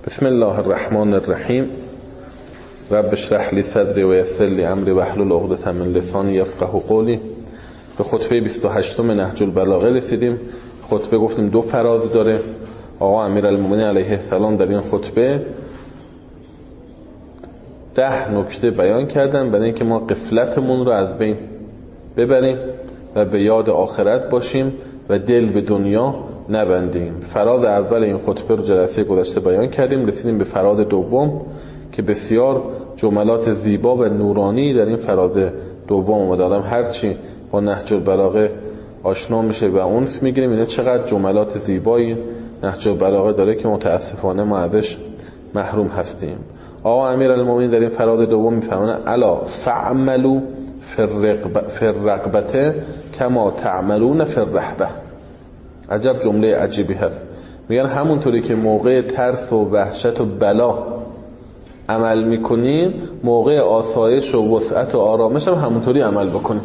بسم الله الرحمن الرحیم. رب اشرح لی صدری و یسر لی امری واحلل عقدة من لسانی یفقهوا قولی. به خطبه 28 نهج البلاغه رسیدیم. خطبه گفتیم دو فراز داره. آقا امیرالمومنین علیه السلام در این خطبه 10 نکته بیان کردن برای اینکه ما غفلتمون رو از بین ببریم و به یاد آخرت باشیم و دل به دنیا نبندیم. فراز اول این خطبه رو جلسه گذشته بیان کردیم. رسیدیم به فراز دوم که بسیار جملات زیبا و نورانی در این فراز دوم اومده. آدم هرچی با نهج البلاغه آشنا میشه و اونس میگیریم اینا چقدر جملات زیبایی نهج البلاغه داره که متاسفانه ما ازش محروم هستیم. آقا امیرالمومنین در این فراز دوم میفرمایند الا فعملوا فی الرغبة کما تعملون فی الرهبة. عجب جمله عجیبی هست. میگن همونطوری که موقع ترس و وحشت و بلا عمل میکنیم موقع آسایش و وسعت و آرامش هم همونطوری عمل بکنیم.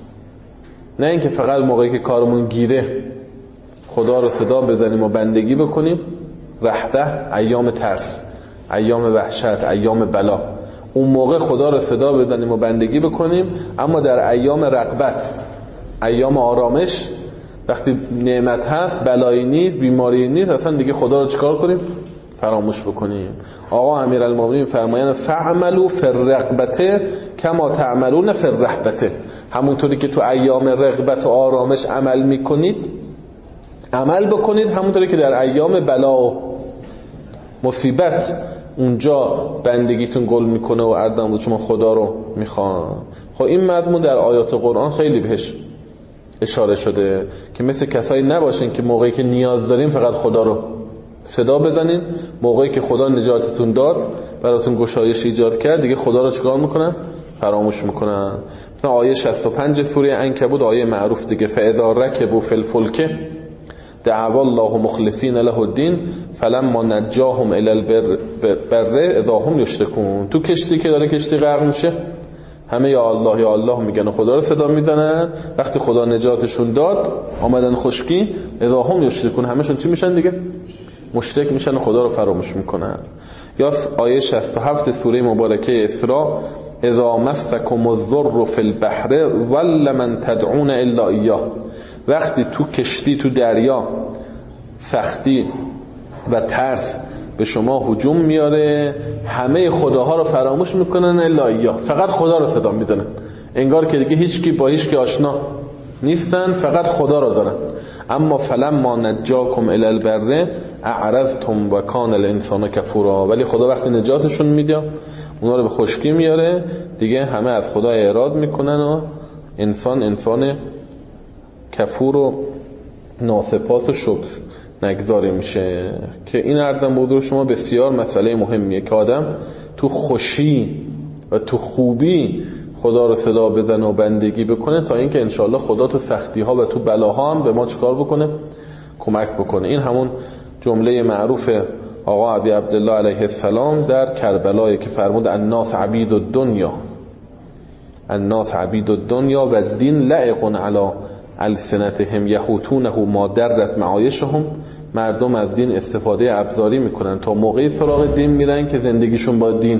نه اینکه فقط موقعی که کارمون گیره خدا رو صدا بزنیم و بندگی بکنیم. رهبه ایام ترس، ایام وحشت، ایام بلا، اون موقع خدا رو صدا بزنیم و بندگی بکنیم. اما در ایام رغبت، ایام آرامش، وقتی نعمت هست، بلایی نیست، بیماری نیست، اصلا دیگه خدا رو چیکار کنیم؟ فراموش بکنیم. آقا امیرالمومنین فرمایند فعملوا فی الرغبة کما تعملون فی الرهبة. همونطوری که تو ایام رغبت و آرامش عمل میکنید عمل بکنید، همونطوری که در ایام بلا و مصیبت اونجا بندگیتون گل میکنه و اردم بود شما خدا رو میخوان. خب این مضمون در آیات قرآن خیلی بهش اشاره شده که مثل کسایی نباشین که موقعی که نیاز دارین فقط خدا رو صدا بزنین، موقعی که خدا نجاتتون داد براتون گشایش ایجاد کرد دیگه خدا رو چیکار میکنن؟ فراموش میکنن. مثلا آیه 65 سوره عنکبوت، آیه معروف دیگه، فاذا رکبوا فی الفلک دعوا الله مخلصین له الدین فلما نجاهم الی البر اذا هم یشرکون. تو کشتی که داره کشتی غرق میشه همه یا الله یا الله میگن و خدا رو صدا میزنن. وقتی خدا نجاتشون داد آمدن خشکی اذا هم یشرکون، همشون چی میشن دیگه؟ مشرک میشن و خدا رو فراموش میکنن. یا آیه 67 سوره مبارکه اسراء اذا مسکم الضر فی البحر ول من تدعون الا ایاه. وقتی تو کشتی تو دریا سختی و ترس به شما هجوم میاره همه خداها رو فراموش میکنن الا ایاه، فقط خدا رو صدا میزنن. انگار که دیگه هیچکی با هیچکی آشنا نیستن، فقط خدا رو دارن. اما فلما نجاکم الی البر اعرضتم و کان الانسان کفورا. ولی خدا وقتی نجاتشون میده اونا رو به خشکی میاره دیگه همه از خدا اعراض میکنن و انسان کفور و ناسپاس و شکر نگذاری میشه. که این اردم بود شما بسیار مسئله مهمیه که آدم تو خوشی و تو خوبی خدا رو صدا بزنه و بندگی بکنه تا اینکه انشاءالله خدا تو سختی ها و تو بلاها هم به ما چیکار بکنه؟ کمک بکنه. این همون جمله معروف آقا ابی عبدالله علیه السلام در کربلای که فرمود الناس عبید الدنیا، الناس عبید الدنیا و الدین لائق علی السنتهم یحوتونه ما درت معایشهم. مردم از دین استفاده ابزاری میکنن تا موقعی سراغ دین میرن که زندگیشون با دین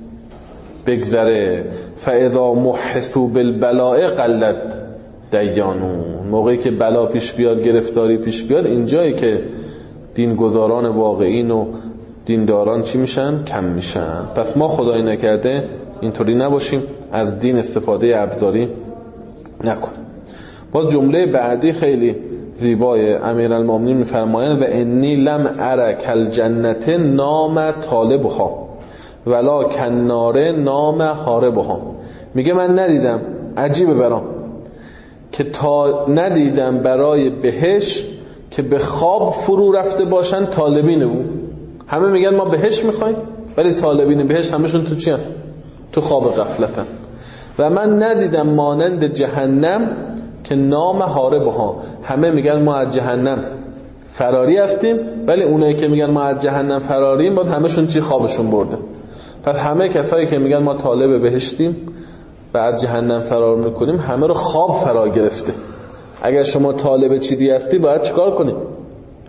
بگذره. فاذا محسوا بالبلاء قلت دیانون. موقعی که بلا پیش بیاد، گرفتاری پیش بیاد، اینجایی که دینگذاران واقعین و دینداران چی میشن؟ کم میشن. پس ما خدای نکرده اینطوری نباشیم، از دین استفاده ابزاری نکنیم. باز جمله بعدی خیلی زیبای امیرالمومنین میفرمایند و انی لم ارى کالجنة نام طالبها ولا کالنار نام حاربها. میگه من ندیدم، عجیبه برام که تا ندیدم برای بهشت که به خواب فرو رفته باشن طالبین او. همه میگن ما بهشت میخوایم ولی طالبین بهشت همشون تو چی هن؟ تو خواب غفلتن. و من ندیدم مانند جهنم که نام حاربها. همه میگن ما از جهنم فراری هستیم ولی اونایی که میگن ما از جهنم فراریم باید همشون چی؟ خوابشون برده. پس همه کسایی که میگن ما طالب بهشتیم و از جهنم فرار میکنیم همه رو خواب فرا گرفته. اگر شما طالب چیزی هستی باید چیکار کنی؟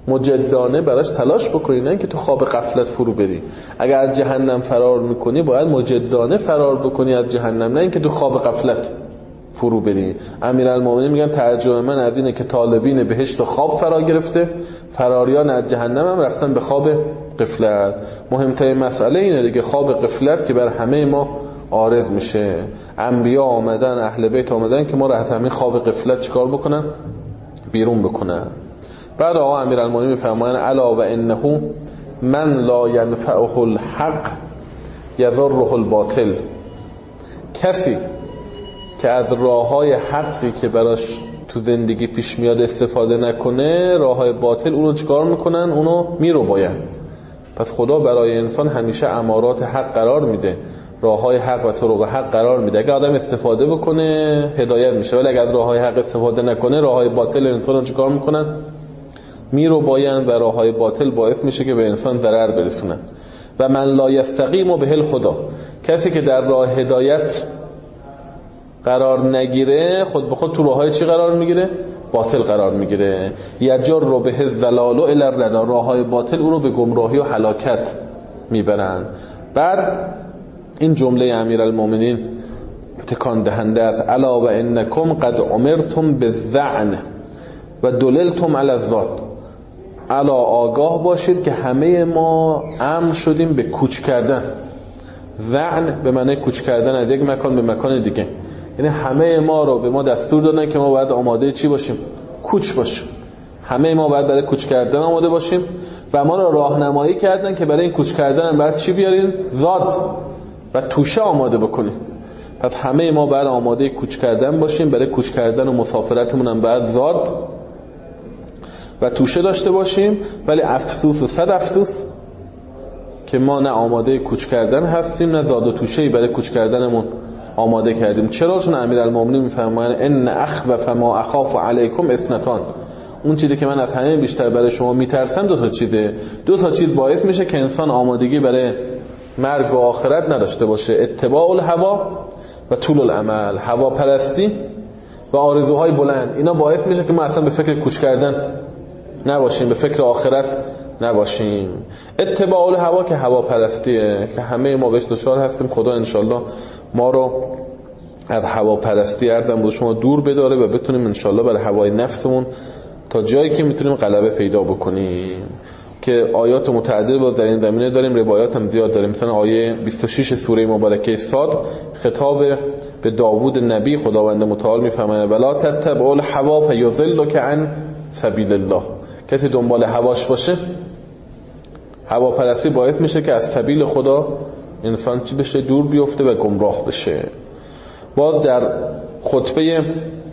مجدانه براش تلاش بکنی، نه که تو خواب غفلت فرو بری. اگر از جهنم فرار میکنی باید مجدانه فرار بکنی از جهنم، نه اینکه تو خواب غفلت فرو بری. امیرالمومنین میگن ترجمه من از اینه که طالبین بهشت خواب فرا گرفته، فراریان از جهنم هم رفتن به خواب غفلت. مهمترین مسئله اینه دیگه، خواب غفلت که بر همه ما عارض میشه. انبیا آمدن، اهل بیت آمدن که ما را از همین خواب غفلت چیکار بکنن؟ بیرون بکنن. بعد آقا امیرالمومنین میفرمایند الا و انه من لا ينفعه الحق یضره الباطل. کسی که از راههای حقی که براش تو زندگی پیش میاد استفاده نکنه، راههای باطل اونو چیکار میکنن؟ اونو میرو باید. پس خدا برای انسان همیشه امارات حق قرار میده، راههای حق و طرق حق قرار میده. اگه آدم استفاده بکنه هدایت میشه، ولی اگه از راههای حق استفاده نکنه، راههای باطل انسان رو چیکار میکنن؟ میرو باید و راههای باطل باعث میشه که به انسان ضرر برسونن. و من لا یستقیم به الهدی، کسی که در راه هدایت قرار نگیره، خود به خود تو راههای چی قرار میگیره؟ باطل قرار میگیره. یجر به الضلال الی الردی، راههای باطل او رو به گمراهی و هلاکت میبرن. بعد این جمله امیرالمومنین تکان دهنده است، الا و انکم قد امرتم بالذعن و دللتم علی الذات. الا آگاه باشید که همه ما امر شدیم به کوچ کردن. ذعن به معنی کوچ کردن از یک مکان به مکان دیگه، یعنی همه ما رو به ما دستور دادن که ما باید آماده چی باشیم؟ کوچ باشیم. همه ما باید برای کوچ کردن آماده باشیم و ما رو راهنمایی کردن که برای این کوچ کردن هم باید چی بیارین؟ زاد و توشه آماده بکنید. پس همه ما باید آماده کوچ کردن باشیم، برای کوچ کردن و مسافرتمون هم باید زاد و توشه داشته باشیم. ولی افسوس و صد افسوس که ما نه آماده کوچ کردن هستیم، نه زاد و توشه‌ای برای کوچ کردنمون آماده کردیم. چرا؟ چون امیرالمومنین میفرمایند ان اخوف ما اخاف علیکم اثنتان. اون چیزی که من از همه بیشتر برای شما میترسم دو تا چیزه. دو تا چیز باعث میشه که انسان آمادگی برای مرگ و آخرت نداشته باشه: اتباع الهوا و طول الامل. هواپرستی و آرزوهای بلند، اینا باعث میشه که ما اصلا به فکر کوچ کردن نباشیم، به فکر آخرت نباشیم. اتباع الهوا که هواپرستیه که همه ما بهش دچار هستیم. خدا انشالله ما رو از هواپرستی اردم بود شما دور بداره و بتونیم انشالله برای هوای نفسمون تا جایی که میتونیم غلبه پیدا بکنیم. که آیات متعدد با در این زمینه داریم، روایات هم زیاد داریم. مثلا آیه 26 سوره مبارکه صاد خطاب به داوود نبی، خداوند متعال میفرماید ولا تتبع الهوا فیضلک عن سبیل الله. کسی دنبال هواش باشه، هواپرستی باعث میشه که از سبیل خدا انسان چی بشه؟ دور بیفته و گمراه بشه. باز در خطبه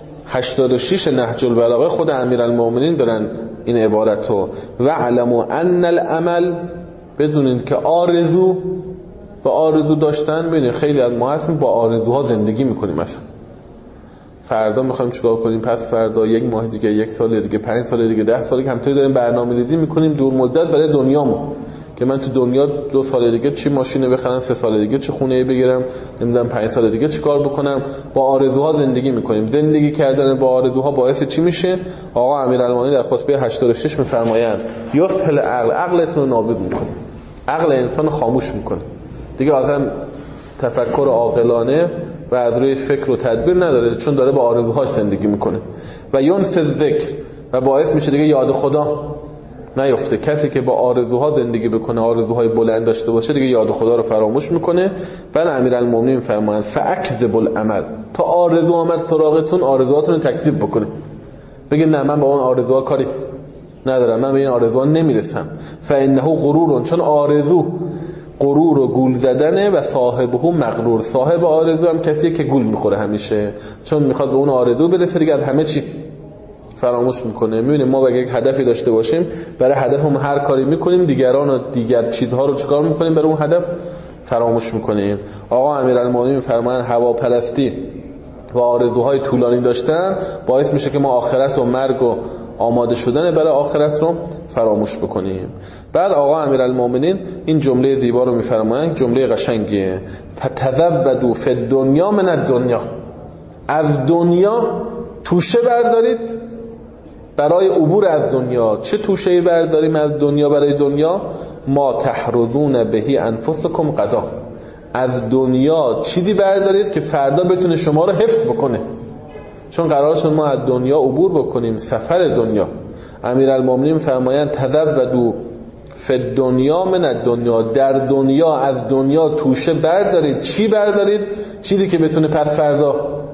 86 نهج البلاغه خود امیرالمومنین دارن این عبارتو و علموا ان العمل، بدونید که آرزو و آرزو داشتن، ببینید خیلی از ما هستیم با آرزوها زندگی میکنیم. مثلا فردا میخوایم چیکار کنیم، پس فردا، یک ماه دیگه، یک سال دیگه، 5 سال دیگه، 10 سال دیگه، همینطوری داریم برنامه‌ریزی میکنیم دور مدت برای دنیامون که من تو دنیا 2 سال دیگه چی ماشینه بخرم، 3 سال دیگه چه خونه بگیرم، نمیدونم 5 سال دیگه چیکار بکنم. با آرزوها زندگی میکنیم. زندگی کردن با آرزوها باعث چی میشه؟ آقا امیرالمومنین در خطبه 86 میفرمایند یسهل عقل، عقلتون رو نابود میکنه، عقل انسان خاموش میکنه. دیگه آدم تفکر عاقلانه و از روی فکر و تدبیر نداره، چون داره با آرزوهاش زندگی میکنه. و ینسى الذکر، و باعث میشه دیگه یاد خدا نیفته. کسی که با آرزوها زندگی بکنه، آرزوهای بلند داشته باشه، دیگه یاد خدا رو فراموش میکنه. بعد امیرالمومنین فرمایند فاکذبوا الامل، تا آرزو آمد سراغتون آرزوهاتون رو تکذیب بکنه، بگه نه من با اون آرزوها کاری ندارم، من به این آرزوها نمیرسم. فانه غرور، چون آرزو غرور و گول زدنه و صاحبه مغرور. صاحب آرزو هم کسیه که گول میخوره همیشه، چون میخواد به اون آرزو برسه، دیگه از همه چی فراموش میکنه. میبینیم ما اگه یک هدفی داشته باشیم، برای هدفمون هر کاری میکنیم، دیگران و دیگر چیزها رو چیکار میکنیم؟ برای اون هدف فراموش میکنیم. آقا امیرالمومنین میفرمایند هواپرستی و آرزوهای طولانی داشتن باعث میشه که ما آخرت و مرگ و آماده شدن برای آخرت رو فراموش بکنیم. بعد آقا امیرالمومنین این جمله زیبا رو میفرمایند، جمله قشنگیه: فتزودوا فی الدنیا من الدنیا. از دنیا توشه بردارید برای عبور از دنیا چه توشه‌ای برداریم از دنیا برای دنیا؟ ما تحرزون بهی انفسکم غدا، از دنیا چیزی بردارید که فردا بتونه شما رو حفظ بکنه، چون قرار شد ما از دنیا عبور بکنیم، سفر دنیا. امیرالمومنین فرمایند تزودوا فی الدنیا من الدنیا، در دنیا از دنیا توشه بردارید. چی بردارید؟ چیزی که بتونه پس فردا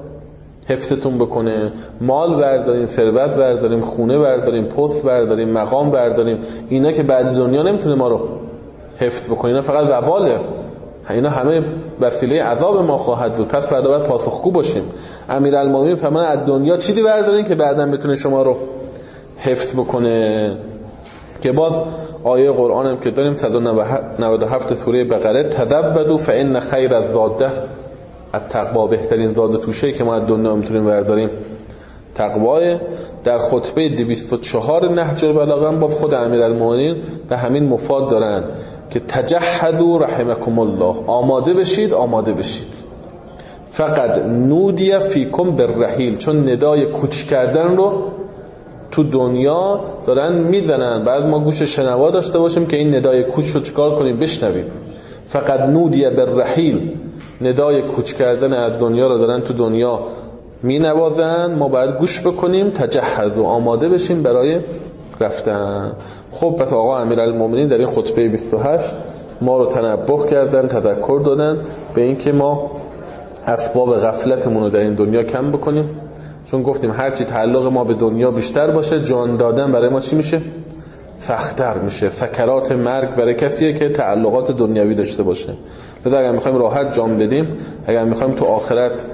حفظتون بکنه. مال برداریم، ثروت برداریم، خونه برداریم، پست برداریم، مقام برداریم، اینا که بعد دنیا نمیتونه ما رو حفظ بکنه، اینا فقط وباله، اینا همه وسیله عذاب ما خواهد بود، پس فردا باید پاسخگو باشیم. امیرالمومنین فرمان از دنیا چیزی بردارین که بعداً بتونه شما رو حفظ بکنه. که باز آیه قرآن هم که داریم 197 سوره بقره، تزودوا فإن خیر الزاد التقوا، بهترین زاد توشه‌ای که ما از دنیا میتونیم برداریم تقواه. در خطبه 204 نهج البلاغه باز خود امیرالمومنین به همین مفاد دارن که تجهزوا رحمکم الله، آماده بشید، آماده بشید. فقط نودی فیکم بالرحیل، چون ندای کوچ کردن رو تو دنیا دارن میزنن، بعد ما گوش شنوا داشته باشیم که این ندای کوچ رو چیکار کنیم، بشنویم. فقط نودی بالرحیل، ندای کوچ کردن از دنیا رو دارن تو دنیا می نوازن، ما باید گوش بکنیم، تجهز و آماده بشیم برای رفتن. خب پس آقا امیرالمومنین در این خطبه 28 ما رو تنبه کردن، تذکر دادن به این که ما اسباب غفلتمون رو در این دنیا کم بکنیم، چون گفتیم هرچی تعلق ما به دنیا بیشتر باشه، جان دادن برای ما چی میشه؟ سخت‌تر میشه. سکرات مرگ برای کسیه که تعلقات دنیوی داشته باشه. لذا اگر میخوایم راحت جان بدیم، اگر میخوایم تو آخرت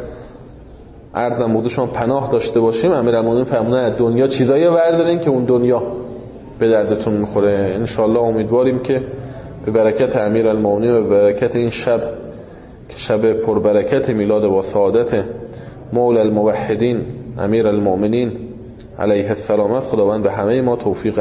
عرضم بوده شما پناه داشته باشیم، امیرالمومنین فرمودن دنیا چیزایی بردارین که اون دنیا به دردتون میخوره. انشالله امیدواریم که به برکت امیرالمومنین و به برکت این شب که شب پربرکت میلاد با سعادت مولا الموحدین امیرالمومنین علیه السلام، خداوند به همه ما توفیق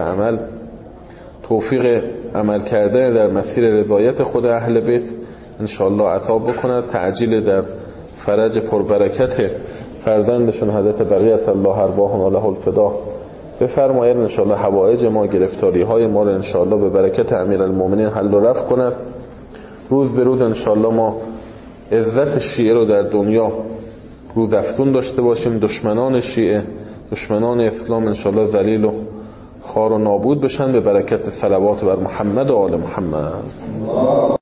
عمل کرده در مسیر رضایت خود اهل بیت انشالله عطا بکند، تعجیل در فرج پربرکت فرزندشون حضرت بقیت الله ارواحهم له الفدا بفرماید. انشالله حوائج ما، گرفتاری های ما رو انشالله به برکت امیرالمومنین حل و رفع کند. روز به روز انشالله ما عزت شیعه رو در دنیا روز افزون داشته باشیم، دشمنان شیعه، دشمنان اسلام انشالله ذلیل و خوار و نابود بشن به برکت صلوات بر محمد و آل محمد.